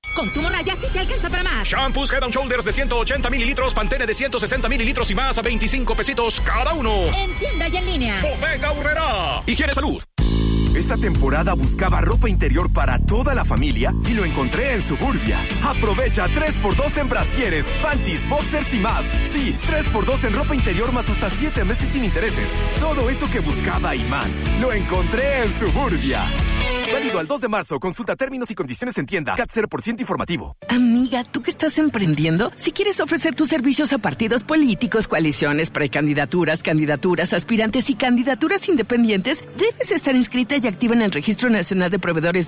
Consumo Raya sí te alcanza para más. Shampoos Head & Shoulders de 180 mililitros, Pantene de 160 mililitros y más a 25 pesitos cada uno. En tienda y en línea. Bodega Aurrerá. Higiene Salud. Esta temporada buscaba ropa interior para toda la familia y lo encontré en Suburbia. Aprovecha 3x2 en brasieres, panties, boxers y más. Sí, 3x2 en ropa interior más hasta 7 meses sin intereses. Todo eso que buscaba y más, lo encontré en Suburbia. Válido al 2 de marzo. Consulta términos y condiciones en tienda. CAT 0% informativo. Amiga, ¿tú que estás emprendiendo? Si quieres ofrecer tus servicios a partidos políticos, coaliciones, precandidaturas, candidaturas, aspirantes y candidaturas independientes, debes estar inscrita y activa en el Registro Nacional de Proveedores